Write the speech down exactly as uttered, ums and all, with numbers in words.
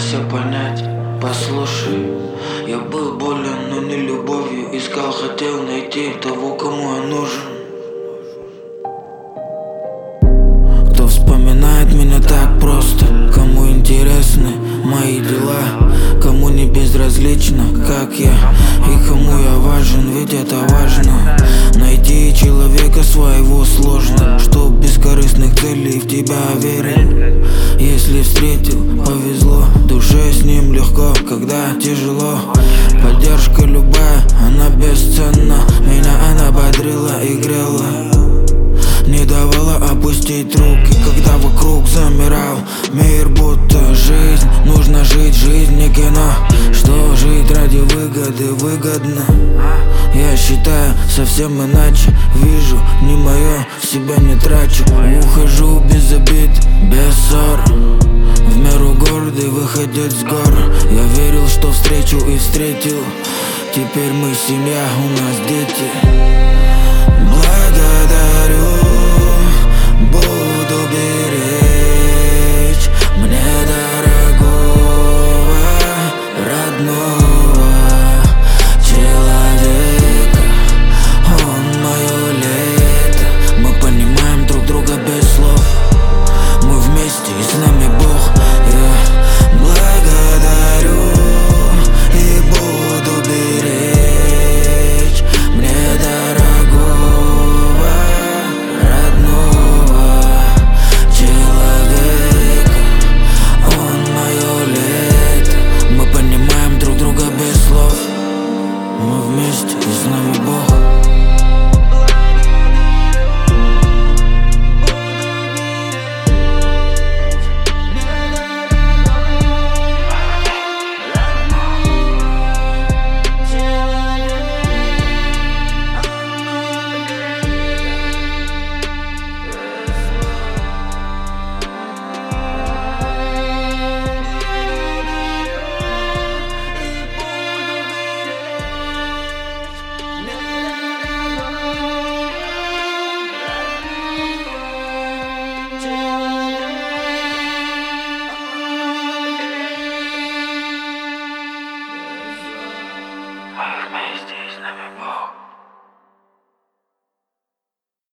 пытался понять. Послушай, я был болен, но не любовью. Искал, хотел найти того, кому я нужен. Кто вспоминает меня так просто, кому интересны мои дела, кому не безразлично, как я, и кому я важен, ведь это важно. Найти человека своего сложно, чтоб бескорыстных целей в тебя верил. Если встретил, повезло, душе с ним легко, когда тяжело. Поддержка любая, она бесценна. Меня она бодрила и грела, не давала опустить руки, когда вокруг замирал мир, будто жизнь. Нужно жить, жизнь не кино, что жить ради выгоды выгодно. Я считаю совсем иначе, вижу не мое, себя не трачу. Ухожу без обид, без ссор, в меру гордый выходит с гор. Я верил, что встречу и встретил, теперь мы семья, у нас дети.